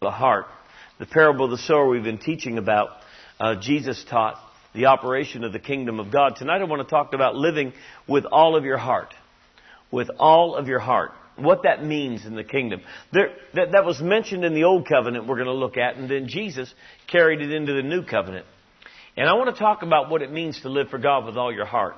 the heart. The parable of the sower we've been teaching about, Jesus taught the operation of the kingdom of God. Tonight I want to talk about living with all of your heart. With all of your heart. What that means in the kingdom. That was mentioned in the Old Covenant we're going to look at, and then Jesus carried it into the New Covenant. And I want to talk about what it means to live for God with all your heart.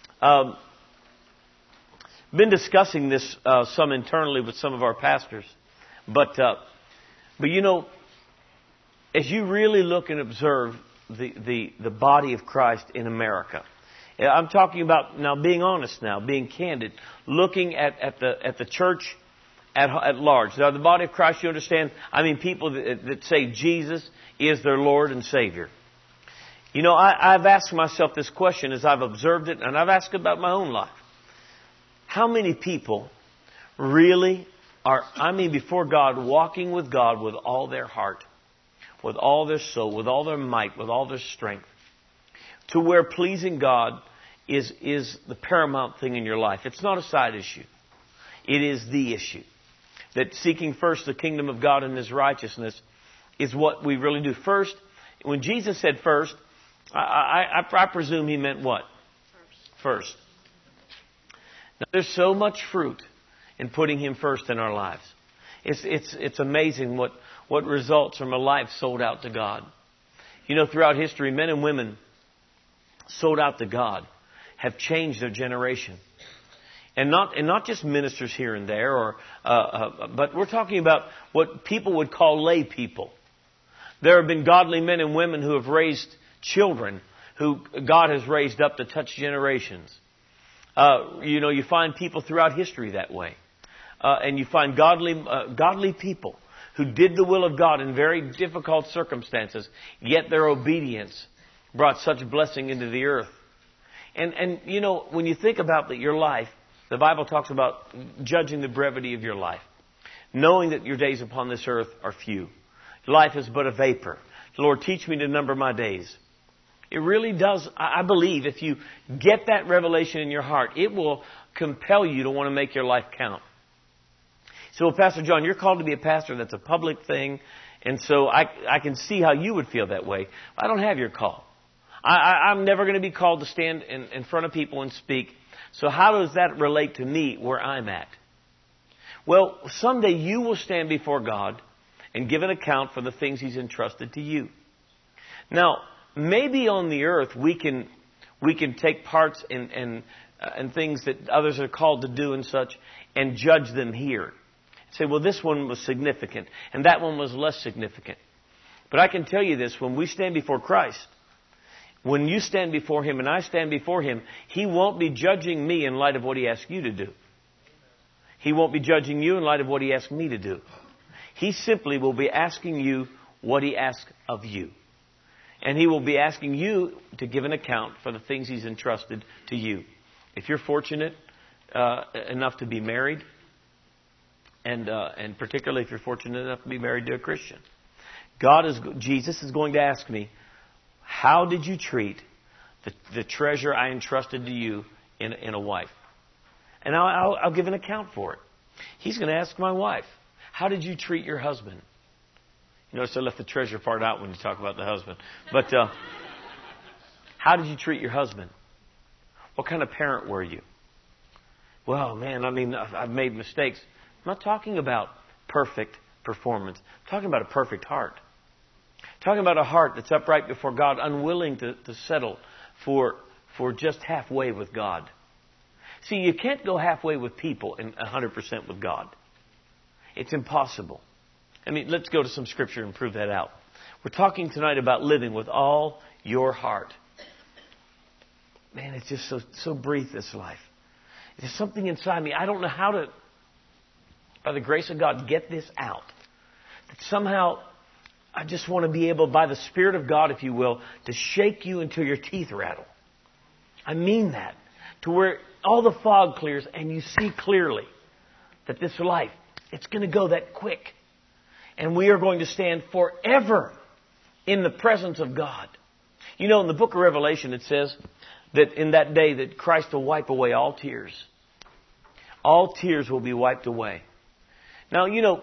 Been discussing this some internally with some of our pastors. But you know, as you really look and observe the body of Christ in America, I'm talking about now being honest now, being candid, looking at the church at large. Now, the body of Christ, you understand, I mean people that say Jesus is their Lord and Savior. You know, I've asked myself this question as I've observed it, and I've asked about my own life. How many people really are, before God, walking with God with all their heart, with all their soul, with all their might, with all their strength, to where pleasing God is the paramount thing in your life? It's not a side issue. It is the issue. That seeking first the kingdom of God and His righteousness is what we really do. First, when Jesus said first, I presume He meant what? First. Now, there's so much fruit in putting Him first in our lives. It's amazing what results from a life sold out to God. You know, throughout history, men and women sold out to God have changed their generation. And not just ministers here and there, but we're talking about what people would call lay people. There have been godly men and women who have raised children who God has raised up to touch generations. You know, you find people throughout history that way. And you find godly people who did the will of God in very difficult circumstances, yet their obedience brought such blessing into the earth. And you know, when you think about your life, the Bible talks about judging the brevity of your life, knowing that your days upon this earth are few. Life is but a vapor. Lord, teach me to number my days. It really does. I believe if you get that revelation in your heart, it will compel you to want to make your life count. So, well, Pastor John, you're called to be a pastor. That's a public thing. And so I can see how you would feel that way. I don't have your call. I'm never going to be called to stand in front of people and speak. So how does that relate to me where I'm at? Well, someday you will stand before God and give an account for the things He's entrusted to you. Now, maybe on the earth we can take parts in things that others are called to do and such and judge them here. Say, well, this one was significant and that one was less significant. But I can tell you this, when we stand before Christ, when you stand before Him and I stand before Him, He won't be judging me in light of what He asked you to do. He won't be judging you in light of what He asked me to do. He simply will be asking you what He asked of you. And He will be asking you to give an account for the things He's entrusted to you. If you're fortunate enough to be married, and particularly if you're fortunate enough to be married to a Christian, Jesus is going to ask me, how did you treat the treasure I entrusted to you in a wife? And I'll give an account for it. He's going to ask my wife, how did you treat your husband? You notice I left the treasure part out when you talk about the husband. But how did you treat your husband? What kind of parent were you? Well, man, I've made mistakes. I'm not talking about perfect performance. I'm talking about a perfect heart. Talking about a heart that's upright before God, unwilling to settle for just halfway with God. See, you can't go halfway with people and 100% with God. It's impossible. Let's go to some scripture and prove that out. We're talking tonight about living with all your heart. Man, it's just so brief, this life. There's something inside me. I don't know how to, by the grace of God, get this out. That somehow I just want to be able, by the Spirit of God, if you will, to shake you until your teeth rattle. I mean that. To where all the fog clears and you see clearly that this life, it's going to go that quick. And we are going to stand forever in the presence of God. You know, in the book of Revelation, it says that in that day that Christ will wipe away all tears. All tears will be wiped away. Now, you know,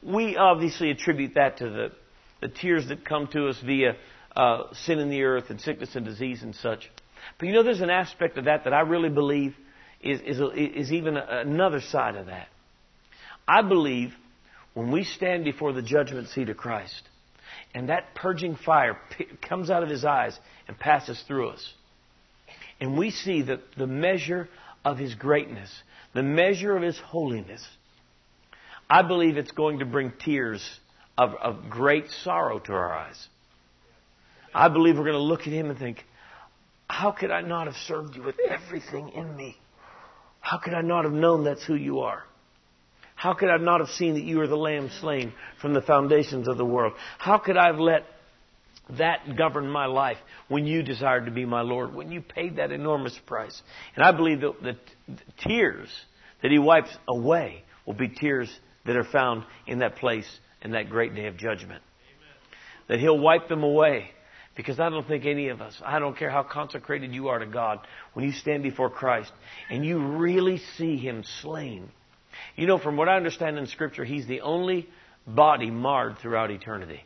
we obviously attribute that to the tears that come to us via sin in the earth and sickness and disease and such. But there's an aspect of that I really believe is even another side of that. I believe when we stand before the judgment seat of Christ and that purging fire comes out of His eyes and passes through us, and we see the measure of His greatness, the measure of His holiness, I believe it's going to bring tears of great sorrow to our eyes. I believe we're going to look at Him and think, how could I not have served You with everything in me? How could I not have known that's who You are? How could I not have seen that You are the Lamb slain from the foundations of the world? How could I have let that govern my life when You desired to be my Lord, when You paid that enormous price? And I believe that the tears that He wipes away will be tears that are found in that place in that great day of judgment. Amen. That He'll wipe them away. Because I don't think any of us, I don't care how consecrated you are to God, when you stand before Christ and you really see Him slain. From what I understand in Scripture, He's the only body marred throughout eternity.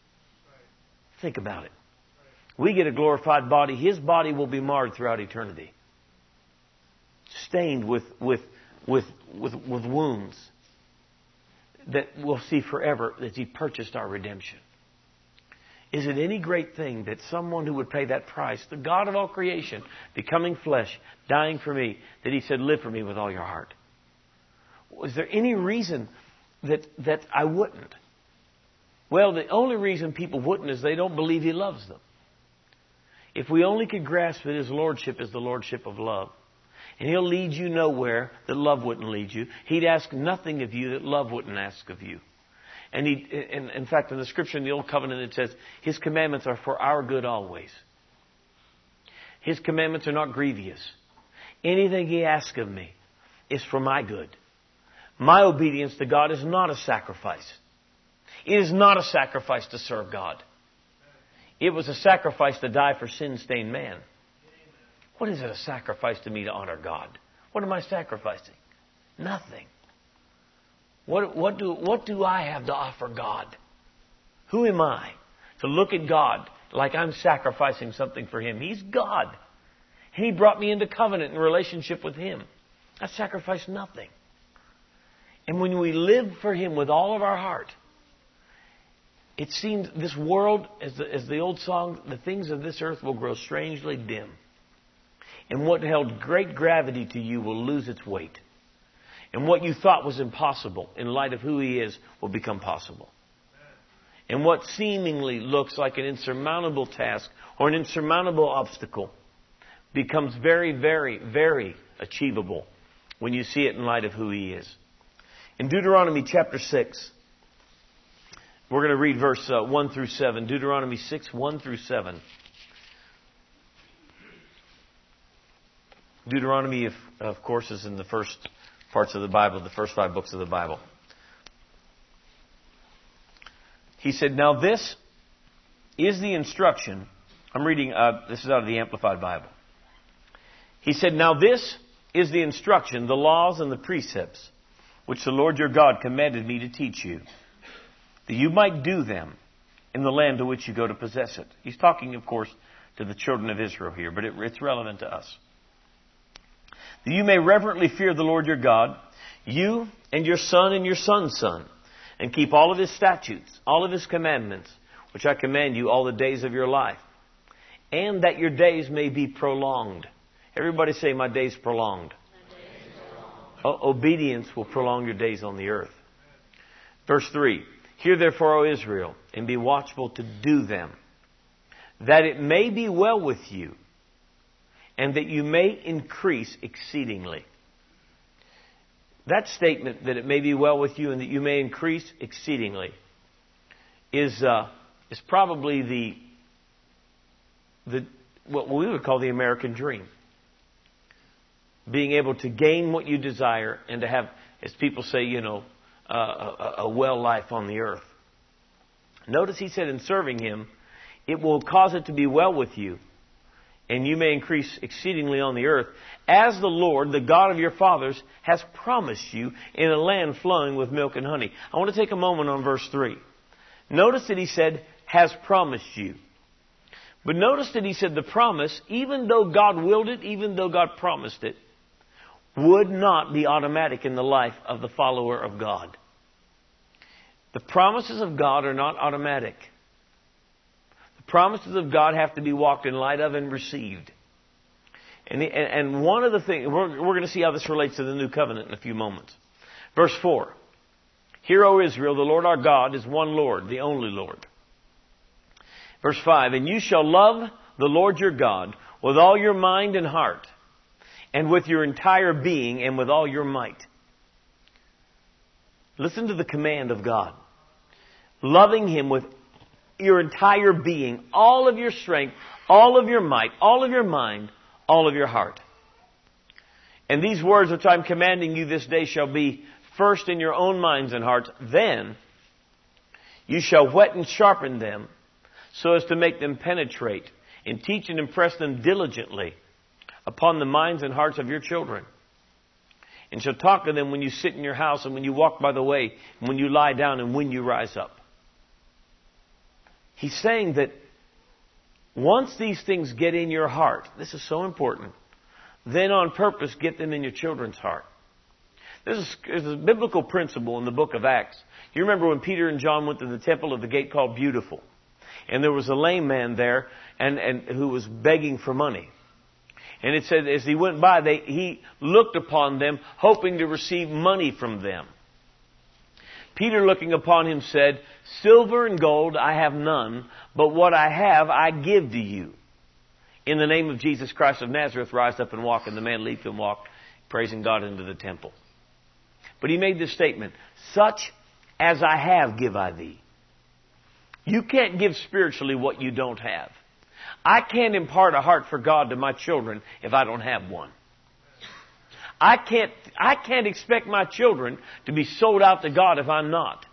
Think about it. We get a glorified body. His body will be marred throughout eternity. Stained with wounds that we'll see forever as He purchased our redemption. Is it any great thing that someone who would pay that price, the God of all creation, becoming flesh, dying for me, that He said, live for me with all your heart? Was there any reason that I wouldn't? Well, the only reason people wouldn't is they don't believe He loves them. If we only could grasp that His Lordship is the Lordship of love, and He'll lead you nowhere that love wouldn't lead you. He'd ask nothing of you that love wouldn't ask of you. And in fact, in the Scripture in the Old Covenant, it says, His commandments are for our good always. His commandments are not grievous. Anything He asks of me is for my good. My obedience to God is not a sacrifice. It is not a sacrifice to serve God. It was a sacrifice to die for sin-stained man. What is it a sacrifice to me to honor God? What am I sacrificing? Nothing. What do I have to offer God? Who am I to look at God like I'm sacrificing something for Him? He's God. He brought me into covenant and relationship with Him. I sacrificed nothing. And when we live for Him with all of our heart, it seems this world, as the old song, the things of this earth will grow strangely dim. And what held great gravity to you will lose its weight. And what you thought was impossible in light of who He is will become possible. And what seemingly looks like an insurmountable task or an insurmountable obstacle becomes very, very, very achievable when you see it in light of who He is. In Deuteronomy chapter 6, we're going to read verse 1 through 7. Deuteronomy 6, 1 through 7. Deuteronomy, of course, is in the first parts of the Bible, the first 5 books of the Bible. He said, now this is the instruction. I'm reading, this is out of the Amplified Bible. He said, now this is the instruction, the laws and the precepts, which the Lord your God commanded me to teach you, that you might do them in the land to which you go to possess it. He's talking, of course, to the children of Israel here, but it's relevant to us. That you may reverently fear the Lord your God, you and your son and your son's son, and keep all of His statutes, all of His commandments, which I command you all the days of your life, and that your days may be prolonged. Everybody say, my days prolonged. Obedience will prolong your days on the earth. Verse 3, hear therefore, O Israel, and be watchful to do them, that it may be well with you, and that you may increase exceedingly. That statement, that it may be well with you and that you may increase exceedingly, is probably the what we would call the American dream. Being able to gain what you desire and to have, as people say, a well life on the earth. Notice he said in serving Him, it will cause it to be well with you and you may increase exceedingly on the earth, as the Lord, the God of your fathers, has promised you in a land flowing with milk and honey. I want to take a moment on verse 3. Notice that he said, has promised you. But notice that he said the promise, even though God willed it, even though God promised it, would not be automatic in the life of the follower of God. The promises of God are not automatic. The promises of God have to be walked in light of and received. And one of the things, we're going to see how this relates to the new covenant in a few moments. Verse 4. Hear, O Israel, the Lord our God is one Lord, the only Lord. Verse 5. And you shall love the Lord your God with all your mind and heart, and with your entire being, and with all your might. Listen to the command of God. Loving Him with your entire being, all of your strength, all of your might, all of your mind, all of your heart. And these words which I'm commanding you this day shall be first in your own minds and hearts. Then you shall whet and sharpen them so as to make them penetrate, and teach and impress them diligently upon the minds and hearts of your children. And shall talk to them when you sit in your house, and when you walk by the way, and when you lie down, and when you rise up. He's saying that once these things get in your heart, this is so important, then on purpose get them in your children's heart. This is a biblical principle in the book of Acts. You remember when Peter and John went to the temple of the gate called Beautiful, and there was a lame man there and who was begging for money. And it said as he went by, he looked upon them, hoping to receive money from them. Peter, looking upon him, said, Silver and gold I have none, but what I have I give to you. In the name of Jesus Christ of Nazareth, rise up and walk. And the man leaped and walked, praising God, into the temple. But he made this statement, Such as I have give I thee. You can't give spiritually what you don't have. I can't impart a heart for God to my children if I don't have one. I can't expect my children to be sold out to God if I'm not.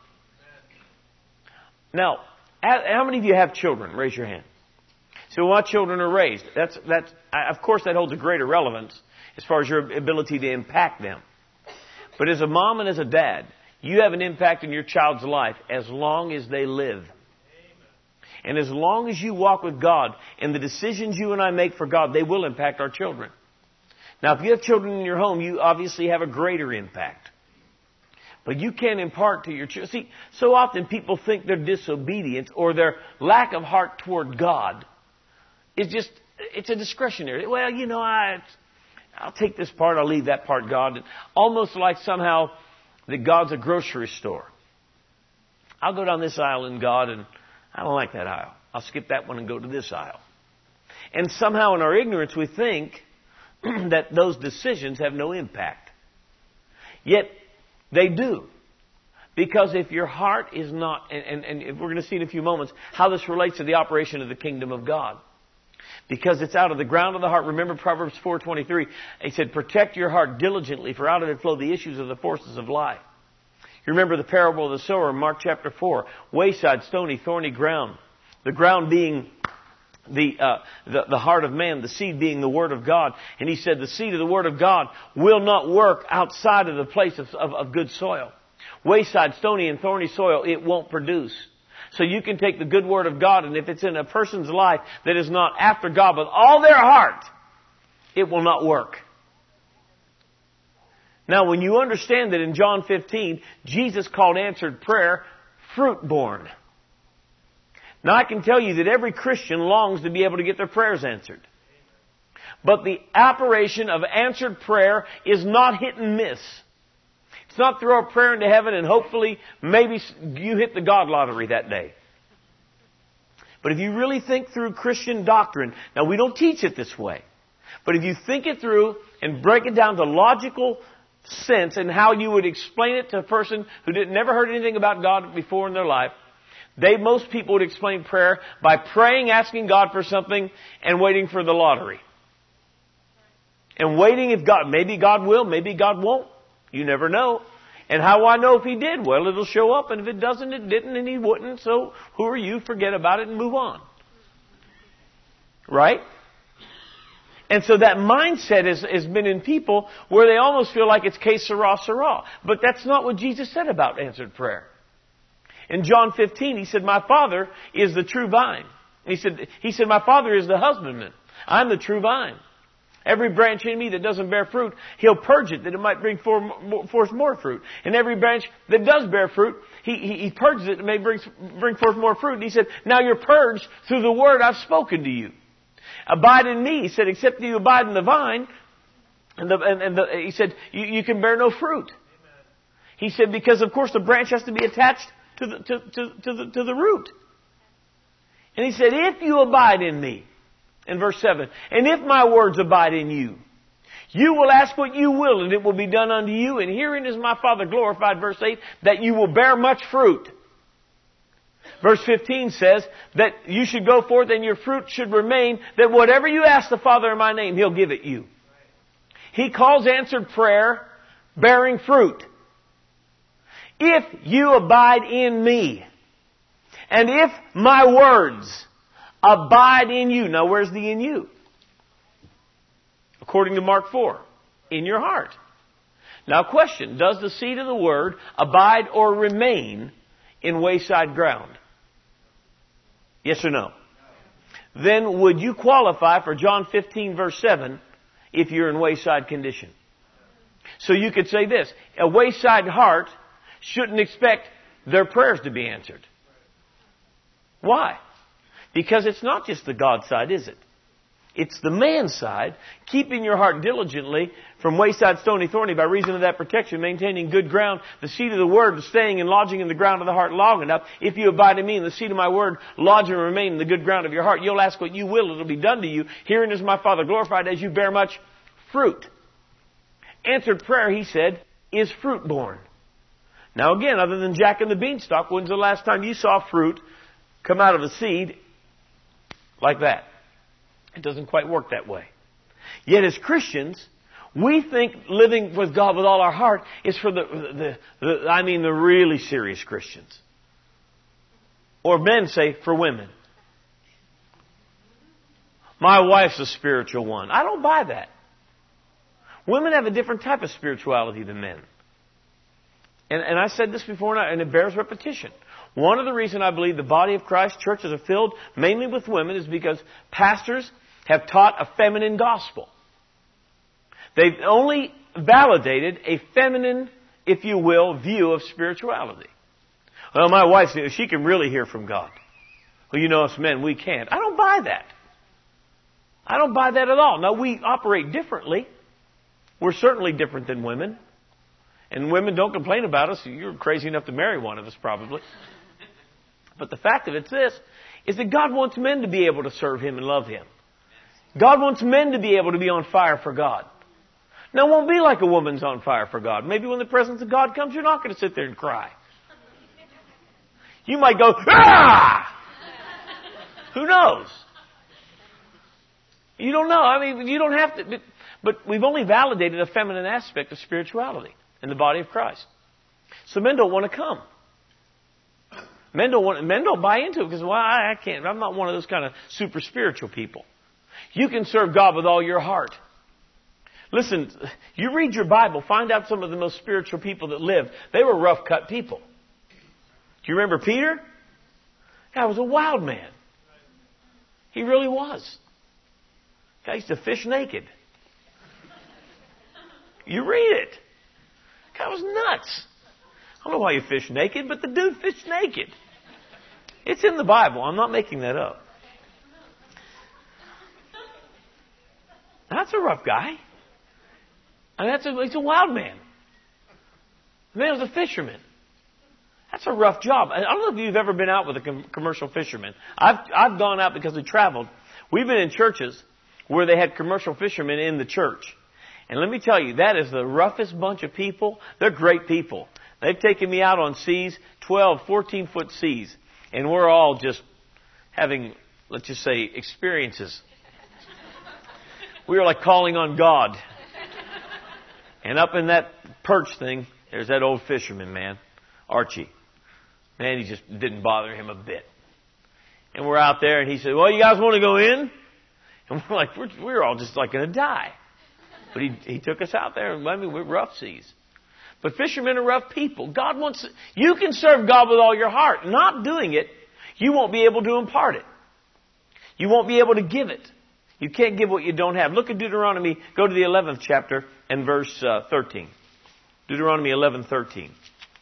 Now, how many of you have children? Raise your hand. So my children are raised. Of course, that holds a greater relevance as far as your ability to impact them. But as a mom and as a dad, you have an impact in your child's life as long as they live. And as long as you walk with God and the decisions you and I make for God, they will impact our children. Now, if you have children in your home, you obviously have a greater impact. But you can't impart to your children. See, so often people think their disobedience or their lack of heart toward God is it's a discretionary. Well, I'll take this part, I'll leave that part, God. And almost like somehow that God's a grocery store. I'll go down this aisle in God, and I don't like that aisle. I'll skip that one and go to this aisle. And somehow in our ignorance we think that those decisions have no impact. Yet they do. Because if your heart is not, and we're going to see in a few moments how this relates to the operation of the kingdom of God. Because it's out of the ground of the heart. Remember Proverbs 4:23. He said, protect your heart diligently, for out of it flow the issues of the forces of life. You remember the parable of the sower in Mark chapter 4. Wayside, stony, thorny ground. The ground being the heart of man, the seed being the Word of God. And he said the seed of the Word of God will not work outside of the place of good soil. Wayside, stony and thorny soil, it won't produce. So you can take the good Word of God, and if it's in a person's life that is not after God with all their heart, it will not work. Now, when you understand that in John 15, Jesus called answered prayer fruit-born. Now, I can tell you that every Christian longs to be able to get their prayers answered. But the operation of answered prayer is not hit and miss. It's not throw a prayer into heaven and hopefully maybe you hit the God lottery that day. But if you really think through Christian doctrine, now we don't teach it this way, but if you think it through and break it down to logical sense and how you would explain it to a person who never heard anything about God before in their life, most people would explain prayer by praying, asking God for something, and waiting for the lottery. And waiting if maybe God will, maybe God won't. You never know. And how do I know if He did? Well, it'll show up, and if it doesn't, it didn't, and He wouldn't. So who are you? Forget about it and move on. Right? And so that mindset has been in people where they almost feel like it's que sera, sera. But that's not what Jesus said about answered prayer. In John 15, He said, my Father is the true vine. He said, my Father is the husbandman. I'm the true vine. Every branch in me that doesn't bear fruit, He'll purge it that it might bring forth more fruit. And every branch that does bear fruit, He purges it that it may bring forth more fruit. And He said, now you're purged through the word I've spoken to you. Abide in me. He said, except you abide in the vine, He said, you can bear no fruit. He said, because of course the branch has to be attached to the root. And He said, if you abide in me, in verse 7, and if my words abide in you, you will ask what you will, and it will be done unto you. And herein is my Father glorified, verse 8, that you will bear much fruit. Verse 15 says that you should go forth and your fruit should remain, that whatever you ask the Father in my name, He'll give it you. He calls answered prayer bearing fruit. If you abide in me, and if my words abide in you. Now where's the in you? According to Mark 4, in your heart. Now question, does the seed of the word abide or remain in wayside ground? Yes or no? Then would you qualify for John 15 verse 7 if you're in wayside condition? So you could say this, a wayside heart shouldn't expect their prayers to be answered. Why? Because it's not just the God side, is it? It's the man side, keeping your heart diligently from wayside stony thorny by reason of that protection, maintaining good ground, the seed of the word staying and lodging in the ground of the heart long enough. If you abide in me and the seed of my word lodge and remain in the good ground of your heart, you'll ask what you will, it'll be done to you. Herein is my Father glorified as you bear much fruit. Answered prayer, He said, is fruit born. Now again, other than Jack and the Beanstalk, when's the last time you saw fruit come out of a seed like that? It doesn't quite work that way. Yet as Christians, we think living with God with all our heart is for the really serious Christians. Or men say, for women. My wife's a spiritual one. I don't buy that. Women have a different type of spirituality than men. And I said this before, and it bears repetition. One of the reasons I believe the body of Christ, churches are filled mainly with women is because pastors have taught a feminine gospel. They've only validated a feminine, if you will, view of spirituality. Well, my wife, she can really hear from God. Well, you know, us men, we can't. I don't buy that. I don't buy that at all. Now, we operate differently. We're certainly different than women. And women don't complain about us. You're crazy enough to marry one of us, probably. But the fact of it's this, is that God wants men to be able to serve Him and love Him. God wants men to be able to be on fire for God. Now, it won't be like a woman's on fire for God. Maybe when the presence of God comes, you're not going to sit there and cry. You might go, ah! Who knows? You don't know. I mean, you don't have to. But we've only validated a feminine aspect of spirituality in the body of Christ. So men don't want to come. Men don't buy into it because, well, I can't. I'm not one of those kind of super spiritual people. You can serve God with all your heart. Listen, you read your Bible, find out some of the most spiritual people that lived. They were rough-cut people. Do you remember Peter? Guy was a wild man. He really was. Guy used to fish naked. You read it. Guy was nuts. I don't know why you fish naked, but the dude fished naked. It's in the Bible. I'm not making that up. That's a rough guy. And he's a wild man. The man was a fisherman. That's a rough job. I don't know if you've ever been out with a commercial fisherman. I've gone out because we traveled. We've been in churches where they had commercial fishermen in the church. And let me tell you, that is the roughest bunch of people. They're great people. They've taken me out on seas, 12, 14-foot seas. And we're all just having, let's just say, experiences. We were like calling on God. And up in that perch thing, there's that old fisherman, man, Archie. Man, he just didn't bother him a bit. And we're out there, and he said, well, you guys want to go in? And we're like, we're all just like going to die. But he took us out there. I mean, we're rough seas. But fishermen are rough people. You can serve God with all your heart. Not doing it, you won't be able to impart it. You won't be able to give it. You can't give what you don't have. Look at Deuteronomy. Go to the 11th chapter and verse 13. Deuteronomy 11:13.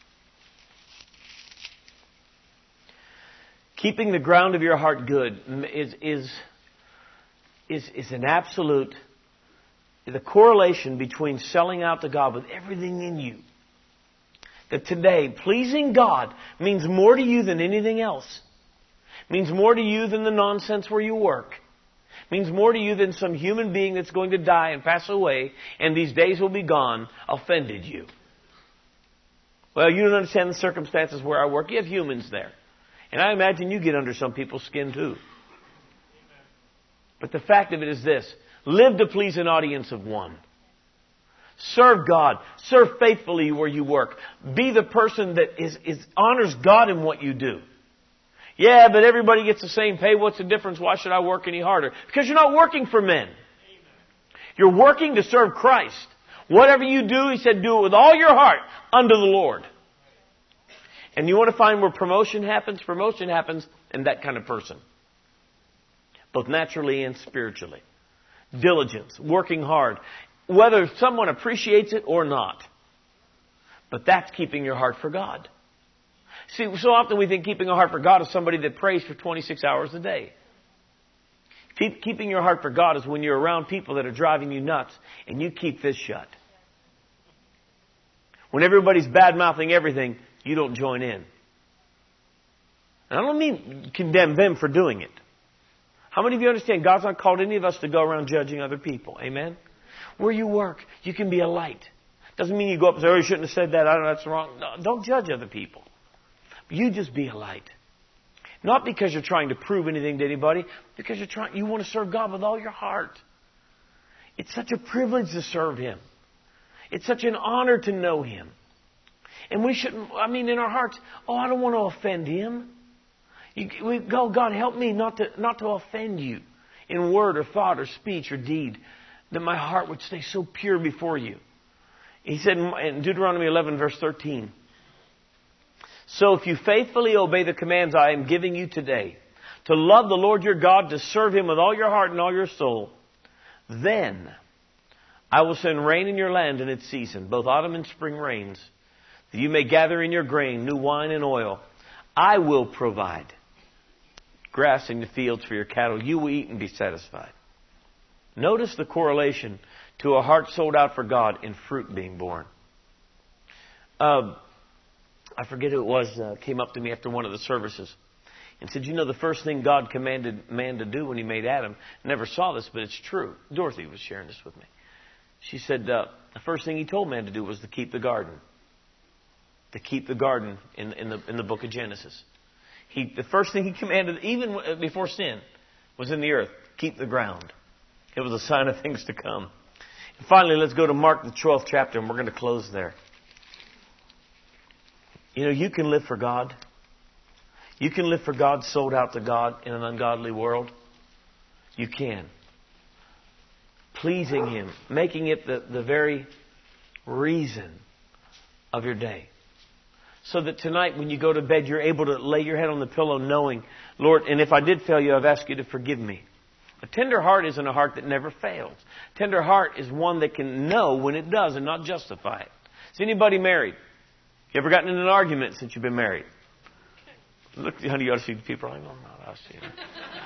Keeping the ground of your heart good is an absolute, the correlation between selling out to God with everything in you. That today, pleasing God means more to you than anything else. Means more to you than the nonsense where you work. Means more to you than some human being that's going to die and pass away and these days will be gone offended you. Well, you don't understand the circumstances where I work. You have humans there. And I imagine you get under some people's skin too. But the fact of it is this. Live to please an audience of one. Serve God. Serve faithfully where you work. Be the person that honors God in what you do. Yeah, but everybody gets the same pay. What's the difference? Why should I work any harder? Because you're not working for men. You're working to serve Christ. Whatever you do, He said, do it with all your heart unto the Lord. And you want to find where promotion happens? Promotion happens in that kind of person. Both naturally and spiritually. Diligence, working hard. Whether someone appreciates it or not. But that's keeping your heart for God. See, so often we think keeping a heart for God is somebody that prays for 26 hours a day. Keeping your heart for God is when you're around people that are driving you nuts and you keep this shut. When everybody's bad-mouthing everything, you don't join in. And I don't mean condemn them for doing it. How many of you understand God's not called any of us to go around judging other people? Amen? Where you work, you can be a light. Doesn't mean you go up and say, oh, you shouldn't have said that. I don't know, that's wrong. No, don't judge other people. You just be a light. Not because you're trying to prove anything to anybody, because you want to serve God with all your heart. It's such a privilege to serve Him. It's such an honor to know Him. And we shouldn't, in our hearts, I don't want to offend Him. We go, God, help me not to offend You in word or thought or speech or deed, that my heart would stay so pure before You. He said in Deuteronomy 11, verse 13, so if you faithfully obey the commands I am giving you today, to love the Lord your God, to serve Him with all your heart and all your soul, then I will send rain in your land in its season, both autumn and spring rains, that you may gather in your grain, new wine and oil. I will provide grass in the fields for your cattle. You will eat and be satisfied. Notice the correlation to a heart sold out for God in fruit being born. I forget who it was, came up to me after one of the services and said, the first thing God commanded man to do when He made Adam, never saw this, but it's true. Dorothy was sharing this with me. She said, the first thing He told man to do was to keep the garden. To keep the garden in the book of Genesis. The first thing He commanded, even before sin, was in the earth, keep the ground. It was a sign of things to come. And finally, let's go to Mark, the 12th chapter, and we're going to close there. You can live for God. You can live for God, sold out to God in an ungodly world. You can. Pleasing Him, making it the very reason of your day. So that tonight when you go to bed, you're able to lay your head on the pillow knowing, Lord, and if I did fail You, I've asked You to forgive me. A tender heart isn't a heart that never fails. A tender heart is one that can know when it does and not justify it. Is anybody married? You ever gotten in an argument since you've been married? Look, honey, you ought to see the people. I'm not. I see them.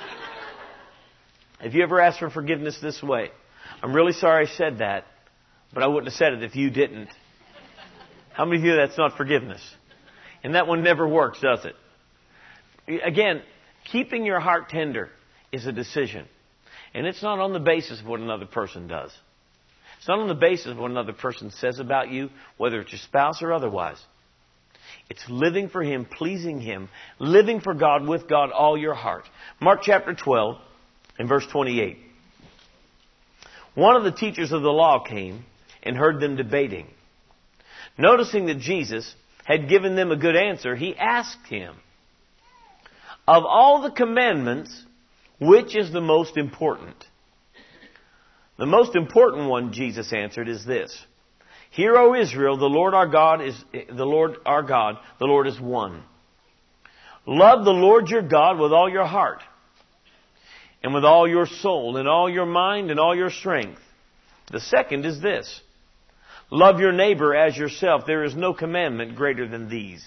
Have you ever asked for forgiveness this way? I'm really sorry I said that, but I wouldn't have said it if you didn't. How many of you that's not forgiveness? And that one never works, does it? Again, keeping your heart tender is a decision. And it's not on the basis of what another person does. It's not on the basis of what another person says about you, whether it's your spouse or otherwise. It's living for Him, pleasing Him, living for God, with God, all your heart. Mark chapter 12 and verse 28. One of the teachers of the law came and heard them debating. Noticing that Jesus had given them a good answer, he asked Him, of all the commandments, which is the most important? The most important one, Jesus answered, is this. Hear, O Israel, the Lord our God, the Lord is one. Love the Lord your God with all your heart, and with all your soul, and all your mind, and all your strength. The second is this. Love your neighbor as yourself. There is no commandment greater than these.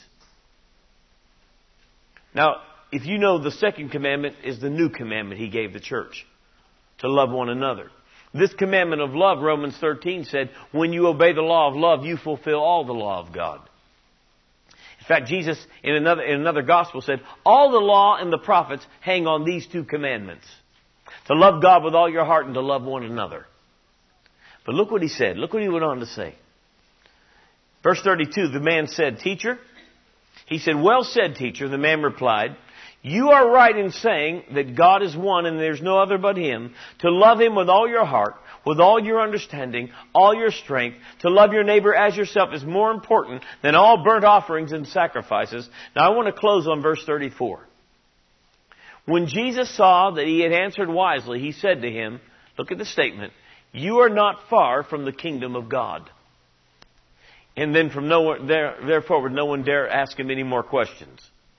Now, if you know, the second commandment is the new commandment He gave the church. To love one another. This commandment of love, Romans 13 said, when you obey the law of love, you fulfill all the law of God. In fact, Jesus in another gospel said, all the law and the prophets hang on these two commandments. To love God with all your heart and to love one another. But look what He said. Look what He went on to say. Verse 32, the man said, Teacher, he said, well said, teacher. The man replied, you are right in saying that God is one and there's no other but Him. To love Him with all your heart, with all your understanding, all your strength. To love your neighbor as yourself is more important than all burnt offerings and sacrifices. Now I want to close on verse 34. When Jesus saw that he had answered wisely, He said to him, look at the statement, you are not far from the kingdom of God. And then from there forward, no one dare ask Him any more questions.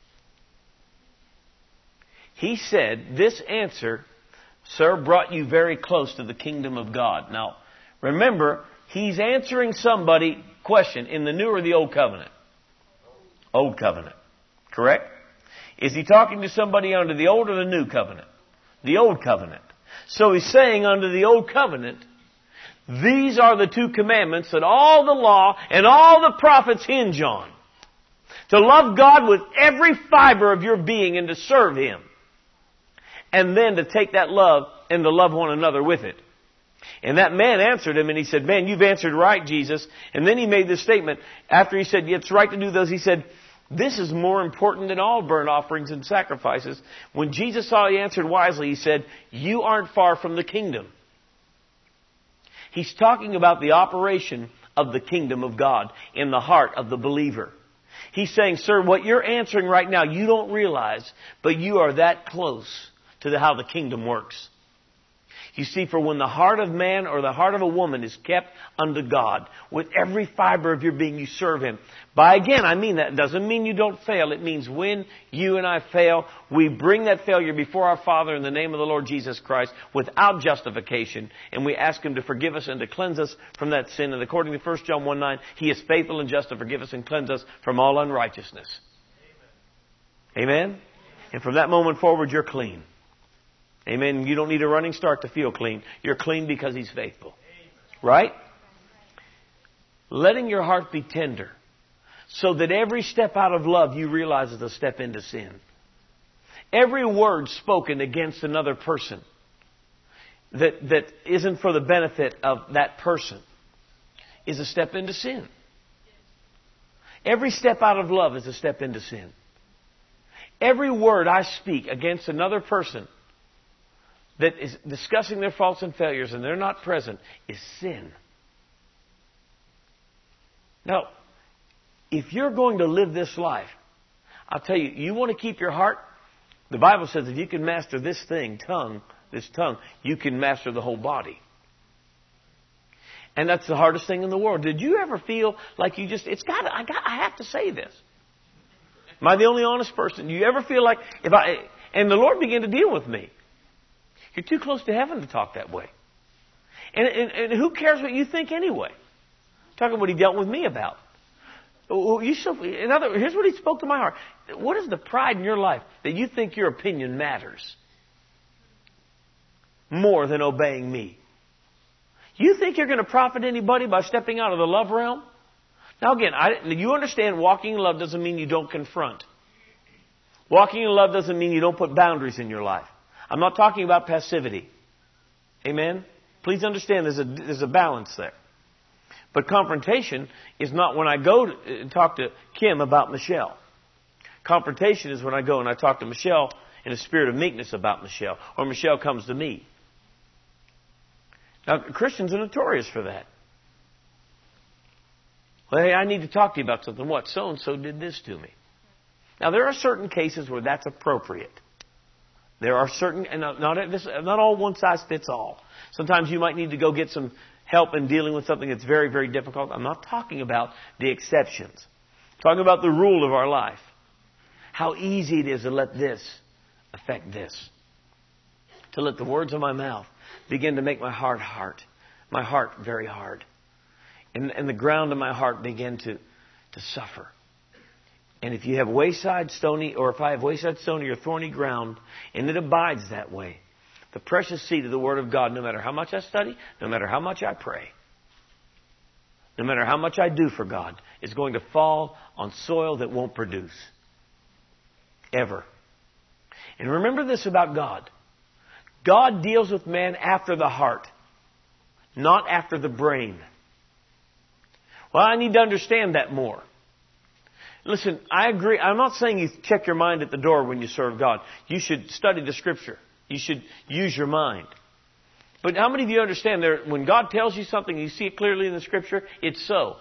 He said, this answer, sir, brought you very close to the kingdom of God. Now, remember, He's answering somebody question in the new or the old covenant? Old covenant. Correct? Is He talking to somebody under the old or the new covenant? The old covenant. So He's saying under the old covenant, these are the two commandments that all the law and all the prophets hinge on. To love God with every fiber of your being and to serve Him. And then to take that love and to love one another with it. And that man answered him and he said, man, you've answered right, Jesus. And then he made this statement. After he said, it's right to do those, he said, this is more important than all burnt offerings and sacrifices. When Jesus saw he answered wisely, He said, you aren't far from the kingdom. He's talking about the operation of the kingdom of God in the heart of the believer. He's saying, sir, what you're answering right now, you don't realize, but you are that close to how the kingdom works. You see, for when the heart of man or the heart of a woman is kept unto God, with every fiber of your being you serve Him. By again, I mean that. It doesn't mean you don't fail. It means when you and I fail, we bring that failure before our Father in the name of the Lord Jesus Christ without justification. And we ask Him to forgive us and to cleanse us from that sin. And according to 1 John 1:9, He is faithful and just to forgive us and cleanse us from all unrighteousness. Amen? And from that moment forward, you're clean. Amen. You don't need a running start to feel clean. You're clean because He's faithful. Right? Letting your heart be tender so that every step out of love you realize is a step into sin. Every word spoken against another person that isn't for the benefit of that person is a step into sin. Every step out of love is a step into sin. Every word I speak against another person that is discussing their faults and failures and they're not present is sin. Now, if you're going to live this life, I'll tell you, you want to keep your heart? The Bible says if you can master this tongue, you can master the whole body. And that's the hardest thing in the world. Did you ever feel like you just, I have to say this. Am I the only honest person? Do you ever feel like, and the Lord began to deal with me. You're too close to heaven to talk that way. And who cares what you think anyway? Talking what He dealt with me about. Here's what He spoke to my heart. What is the pride in your life that you think your opinion matters more than obeying me? You think you're going to profit anybody by stepping out of the love realm? Now again, you understand walking in love doesn't mean you don't confront. Walking in love doesn't mean you don't put boundaries in your life. I'm not talking about passivity. Amen? Please understand there's a balance there. But confrontation is not when I go and talk to Kim about Michelle. Confrontation is when I go and I talk to Michelle in a spirit of meekness about Michelle. Or Michelle comes to me. Now, Christians are notorious for that. Well, hey, I need to talk to you about something. What? So-and-so did this to me. Now, there are certain cases where that's appropriate. There are certain, and not all one size fits all. Sometimes you might need to go get some help in dealing with something that's very, very difficult. I'm not talking about the exceptions. I'm talking about the rule of our life. How easy it is to let this affect this. To let the words of my mouth begin to make my heart very hard. And the ground of my heart begin to suffer. And if you have wayside stony, or if I have wayside stony or thorny ground, and it abides that way, the precious seed of the Word of God, no matter how much I study, no matter how much I pray, no matter how much I do for God, is going to fall on soil that won't produce. Ever. And remember this about God. God deals with man after the heart, not after the brain. Well, I need to understand that more. Listen, I agree. I'm not saying you check your mind at the door when you serve God. You should study the Scripture. You should use your mind. But how many of you understand that when God tells you something, you see it clearly in the Scripture, it's so?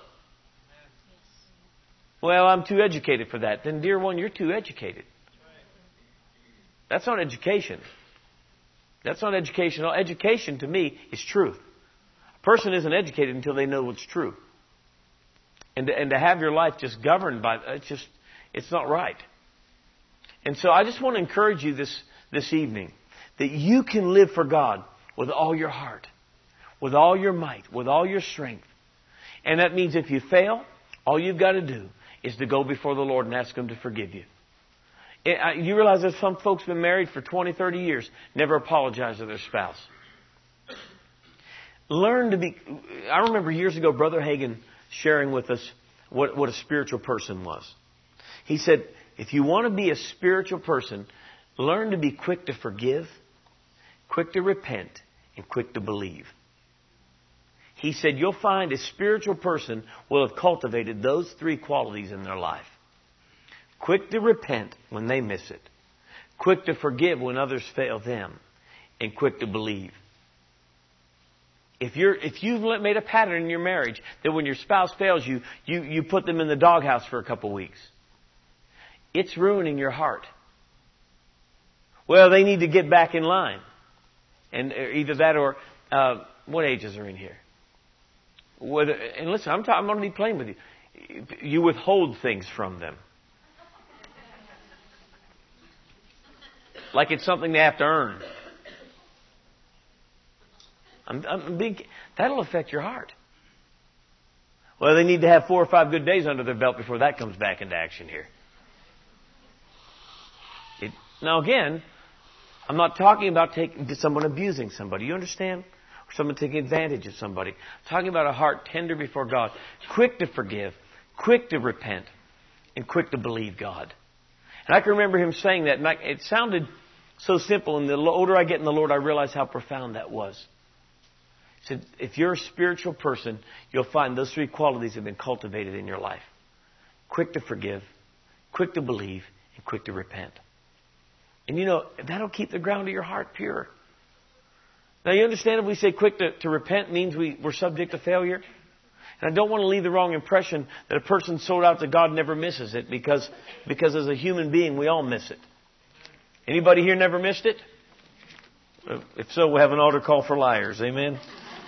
Well, I'm too educated for that. Then, dear one, you're too educated. That's not education. That's not education. Education, to me, is truth. A person isn't educated until they know what's true. And to have your life just governed by it's not right. And so I just want to encourage you this evening that you can live for God with all your heart, with all your might, with all your strength. And that means if you fail, all you've got to do is to go before the Lord and ask Him to forgive you. You realize that some folks been married for 20, 30 years, never apologize to their spouse. Learn to be... I remember years ago, Brother Hagin sharing with us what a spiritual person was. He said, if you want to be a spiritual person, learn to be quick to forgive, quick to repent, and quick to believe. He said, you'll find a spiritual person will have cultivated those three qualities in their life. Quick to repent when they miss it. Quick to forgive when others fail them. And quick to believe. If you've made a pattern in your marriage that when your spouse fails you, you put them in the doghouse for a couple weeks, it's ruining your heart. Well, they need to get back in line. And either that or, what ages are in here? And listen, I'm going to be plain with you. You withhold things from them. Like it's something they have to earn. That'll affect your heart. Well, they need to have 4 or 5 good days under their belt before that comes back into action here. Now again, I'm not talking about someone abusing somebody. You understand? Or someone taking advantage of somebody. I'm talking about a heart tender before God. Quick to forgive. Quick to repent. And quick to believe God. And I can remember him saying that. And it sounded so simple. And the older I get in the Lord, I realize how profound that was. He said, if you're a spiritual person, you'll find those 3 qualities have been cultivated in your life. Quick to forgive. Quick to believe. And quick to repent. And you know, that'll keep the ground of your heart pure. Now you understand if we say quick to repent means we're subject to failure? And I don't want to leave the wrong impression that a person sold out to God never misses it because as a human being we all miss it. Anybody here never missed it? If so, we'll have an altar call for liars. Amen?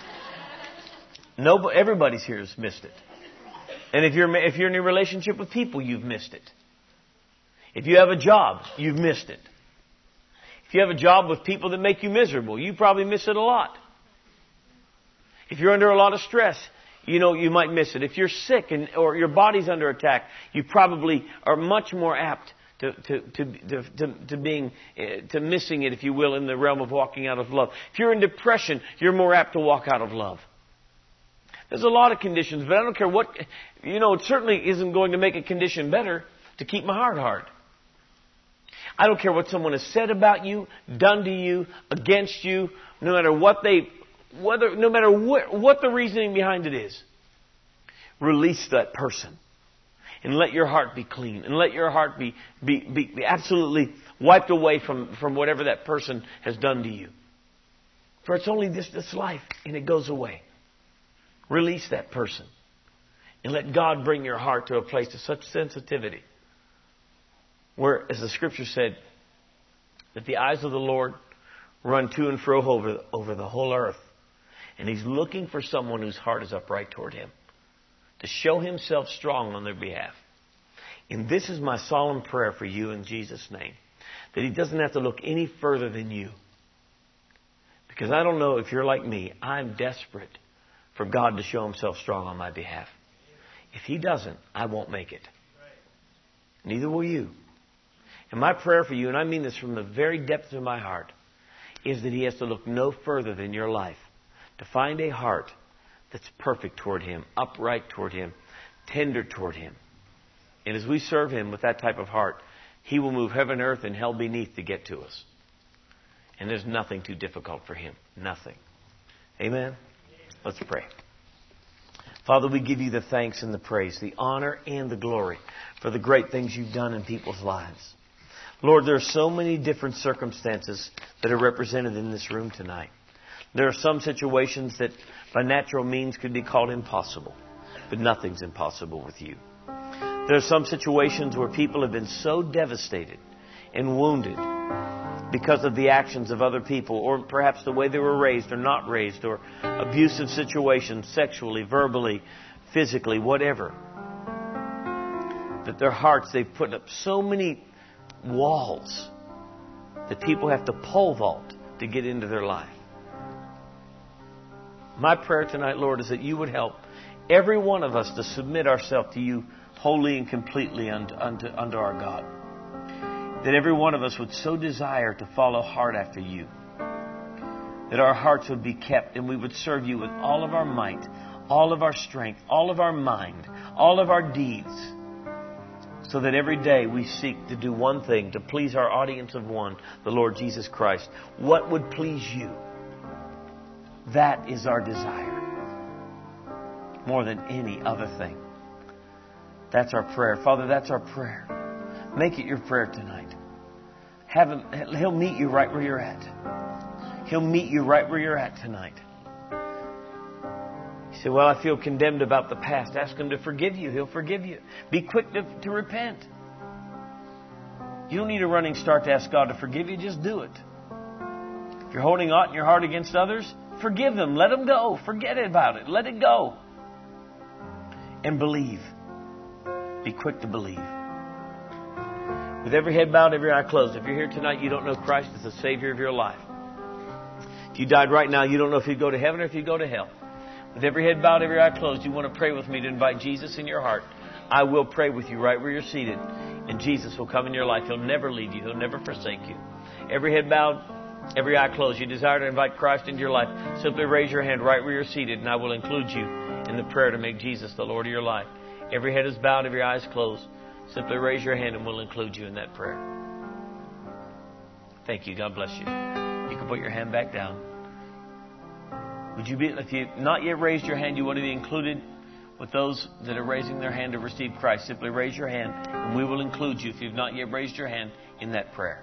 No, everybody's here has missed it. And if you're in a relationship with people, you've missed it. If you have a job, you've missed it. If you have a job with people that make you miserable, you probably miss it a lot. If you're under a lot of stress, you know you might miss it. If you're sick or your body's under attack, you probably are much more apt to missing it, if you will, in the realm of walking out of love. If you're in depression, you're more apt to walk out of love. There's a lot of conditions, but I don't care what, it certainly isn't going to make a condition better to keep my heart hard. I don't care what someone has said about you, done to you, against you, no matter what the reasoning behind it is. Release that person. And let your heart be clean. And let your heart be absolutely wiped away from whatever that person has done to you. For it's only this life, and it goes away. Release that person. And let God bring your heart to a place of such sensitivity where, as the Scripture said, that the eyes of the Lord run to and fro over the whole earth. And He's looking for someone whose heart is upright toward Him, to show Himself strong on their behalf. And this is my solemn prayer for you in Jesus' name, that He doesn't have to look any further than you. Because I don't know if you're like me, I'm desperate for God to show Himself strong on my behalf. If He doesn't, I won't make it. Neither will you. And my prayer for you, and I mean this from the very depths of my heart, is that He has to look no further than your life to find a heart that's perfect toward Him, upright toward Him, tender toward Him. And as we serve Him with that type of heart, He will move heaven, earth, and hell beneath to get to us. And there's nothing too difficult for Him. Nothing. Amen? Let's pray. Father, we give You the thanks and the praise, the honor and the glory for the great things You've done in people's lives. Lord, there are so many different circumstances that are represented in this room tonight. There are some situations that by natural means could be called impossible, but nothing's impossible with You. There are some situations where people have been so devastated and wounded because of the actions of other people, or perhaps the way they were raised or not raised, or abusive situations, sexually, verbally, physically, whatever. That their hearts, they've put up so many walls that people have to pole vault to get into their life. My prayer tonight, Lord, is that You would help every one of us to submit ourselves to You wholly and completely unto our God. That every one of us would so desire to follow hard after You. That our hearts would be kept and we would serve You with all of our might, all of our strength, all of our mind, all of our deeds. So that every day we seek to do one thing, to please our audience of one, the Lord Jesus Christ. What would please You? That is our desire. More than any other thing. That's our prayer. Father, that's our prayer. Make it your prayer tonight. He'll meet you right where you're at. He'll meet you right where you're at tonight. You say, well, I feel condemned about the past. Ask Him to forgive you. He'll forgive you. Be quick to repent. You don't need a running start to ask God to forgive you. Just do it. If you're holding aught in your heart against others, forgive them. Let them go. Forget about it. Let it go. And believe. Be quick to believe. With every head bowed, every eye closed. If you're here tonight, you don't know Christ as the Savior of your life. If you died right now, you don't know if you'd go to heaven or if you'd go to hell. With every head bowed, every eye closed, you want to pray with me to invite Jesus in your heart. I will pray with you right where you're seated. And Jesus will come in your life. He'll never leave you. He'll never forsake you. Every head bowed, every eye closed. You desire to invite Christ into your life. Simply raise your hand right where you're seated, and I will include you in the prayer to make Jesus the Lord of your life. Every head is bowed, every eye is closed. Simply raise your hand and we'll include you in that prayer. Thank you. God bless you. You can put your hand back down. If you've not yet raised your hand, you want to be included with those that are raising their hand to receive Christ. Simply raise your hand and we will include you if you've not yet raised your hand in that prayer.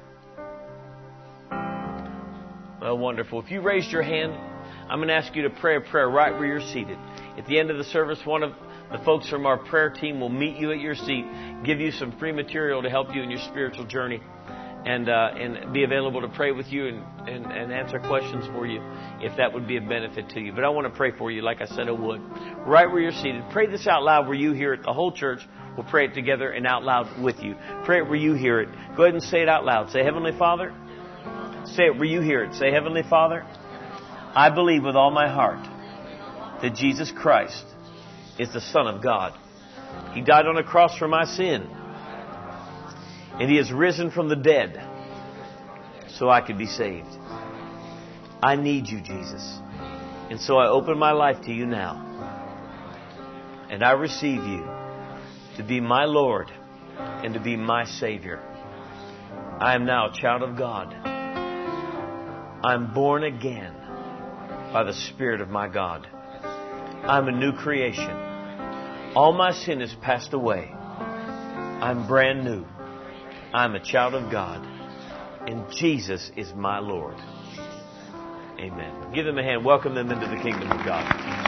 Well, wonderful. If you raised your hand, I'm going to ask you to pray a prayer right where you're seated. At the end of the service, one of the folks from our prayer team will meet you at your seat, give you some free material to help you in your spiritual journey, and be available to pray with you and answer questions for you if that would be a benefit to you. But I want to pray for you like I said I would. Right where you're seated. Pray this out loud where you hear it. The whole church will pray it together and out loud with you. Pray it where you hear it. Go ahead and say it out loud. Say, Heavenly Father. Say it where you hear it. Say, Heavenly Father, I believe with all my heart that Jesus Christ is the Son of God. He died on a cross for my sin. And He has risen from the dead so I could be saved. I need You, Jesus. And so I open my life to You now. And I receive You to be my Lord and to be my Savior. I am now a child of God. I'm born again by the Spirit of my God. I'm a new creation. All my sin has passed away. I'm brand new. I'm a child of God. And Jesus is my Lord. Amen. Give them a hand. Welcome them into the kingdom of God.